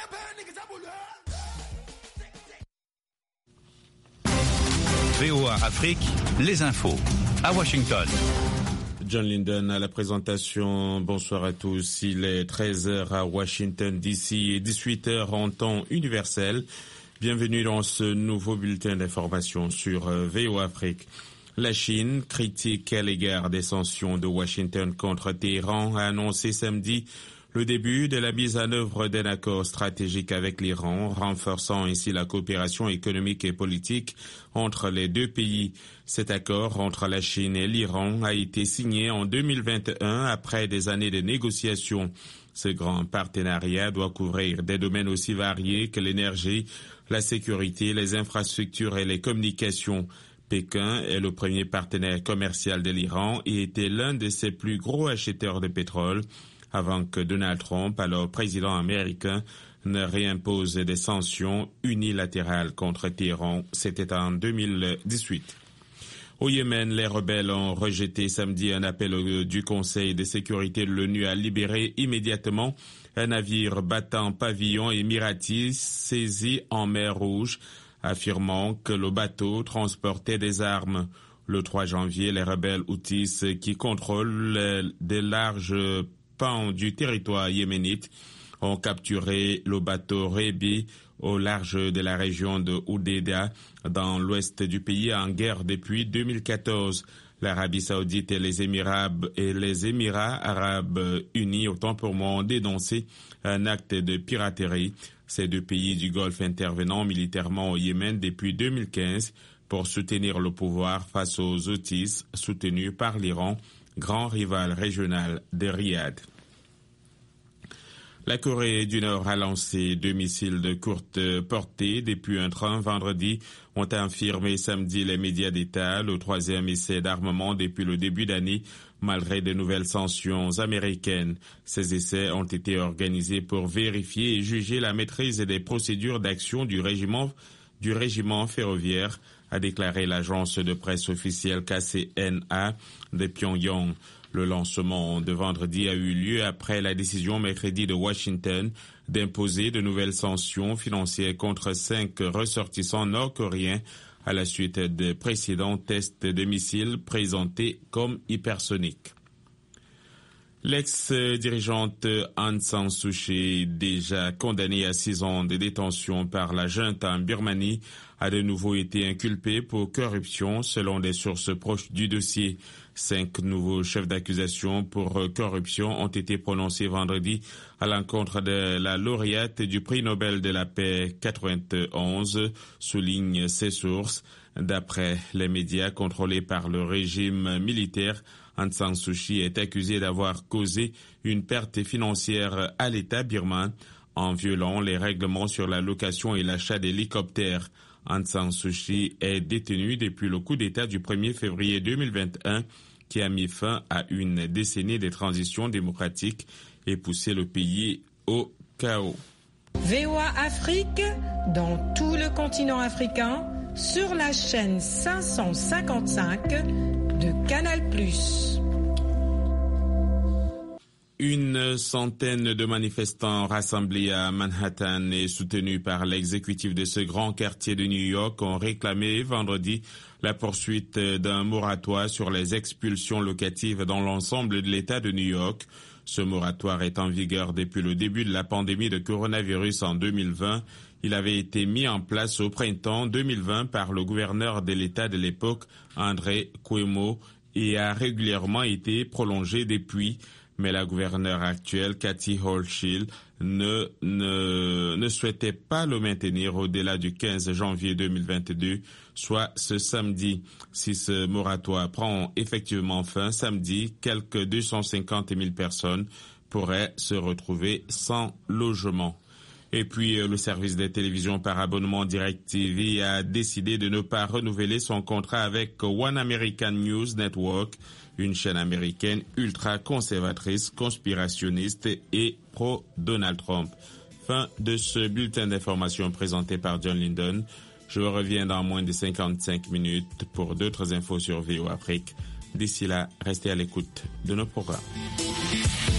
VOA Afrique, les infos, à Washington. John Linden à la présentation. Bonsoir à tous. Il est 13h à Washington DC et 18h en temps universel. Bienvenue dans ce nouveau bulletin d'information sur VOA Afrique. La Chine, critique à l'égard des sanctions de Washington contre Téhéran, a annoncé samedi le début de la mise en œuvre d'un accord stratégique avec l'Iran, renforçant ainsi la coopération économique et politique entre les deux pays. Cet accord entre la Chine et l'Iran a été signé en 2021 après des années de négociations. Ce grand partenariat doit couvrir des domaines aussi variés que l'énergie, la sécurité, les infrastructures et les communications. Pékin est le premier partenaire commercial de l'Iran et était l'un de ses plus gros acheteurs de pétrole, avant que Donald Trump, alors président américain, ne réimpose des sanctions unilatérales contre Téhéran. C'était en 2018. Au Yémen, les rebelles ont rejeté samedi un appel du Conseil de sécurité de l'ONU à libérer immédiatement un navire battant pavillon émirati saisi en mer Rouge, affirmant que le bateau transportait des armes. Le 3 janvier, les rebelles Houthis qui contrôlent de larges pans du territoire yéménite ont capturé le bateau Rebi au large de la région de Hodeida, dans l'ouest du pays, en guerre depuis 2014. L'Arabie saoudite et les Émirats arabes unis, autant pour moi, ont dénoncé un acte de piraterie. Ces deux pays du Golfe intervenant militairement au Yémen depuis 2015 pour soutenir le pouvoir face aux Houthis soutenus par l'Iran, grand rival régional de Riyad. La Corée du Nord a lancé 2 missiles de courte portée depuis un train vendredi, ont affirmé samedi les médias d'État, le 3e essai d'armement depuis le début d'année, malgré de nouvelles sanctions américaines. Ces essais ont été organisés pour vérifier et juger la maîtrise des procédures d'action du régiment ferroviaire, a déclaré l'agence de presse officielle KCNA de Pyongyang. Le lancement de vendredi a eu lieu après la décision mercredi de Washington d'imposer de nouvelles sanctions financières contre 5 ressortissants nord-coréens à la suite de précédents tests de missiles présentés comme hypersoniques. L'ex-dirigeante Aung San Suu Kyi, déjà condamnée à 6 ans de détention par la junte en Birmanie, a de nouveau été inculpée pour corruption selon des sources proches du dossier. 5 nouveaux chefs d'accusation pour corruption ont été prononcés vendredi à l'encontre de la lauréate du prix Nobel de la paix 91, soulignent ces sources. D'après les médias contrôlés par le régime militaire, Aung San Suu Kyi est accusée d'avoir causé une perte financière à l'État birman en violant les règlements sur la location et l'achat d'hélicoptères. Aung San Suu Kyi est détenue depuis le coup d'État du 1er février 2021 qui a mis fin à une décennie de transition démocratique et poussé le pays au chaos. VOA Afrique, dans tout le continent africain, sur la chaîne 555 de Canal+. Une centaine de manifestants rassemblés à Manhattan et soutenus par l'exécutif de ce grand quartier de New York ont réclamé vendredi la poursuite d'un moratoire sur les expulsions locatives dans l'ensemble de l'État de New York. Ce moratoire est en vigueur depuis le début de la pandémie de coronavirus en 2020. Il avait été mis en place au printemps 2020 par le gouverneur de l'État de l'époque, Andrew Cuomo, et a régulièrement été prolongé depuis. Mais la gouverneure actuelle, Kathy Hochul, ne souhaitait pas le maintenir au-delà du 15 janvier 2022, soit ce samedi. Si ce moratoire prend effectivement fin samedi, quelques 250 000 personnes pourraient se retrouver sans logement. Et puis, le service de télévision par abonnement DirecTV a décidé de ne pas renouveler son contrat avec One American News Network, une chaîne américaine ultra-conservatrice, conspirationniste et pro-Donald Trump. Fin de ce bulletin d'information présenté par John Linden. Je reviens dans moins de 55 minutes pour d'autres infos sur VOA Afrique. D'ici là, restez à l'écoute de nos programmes.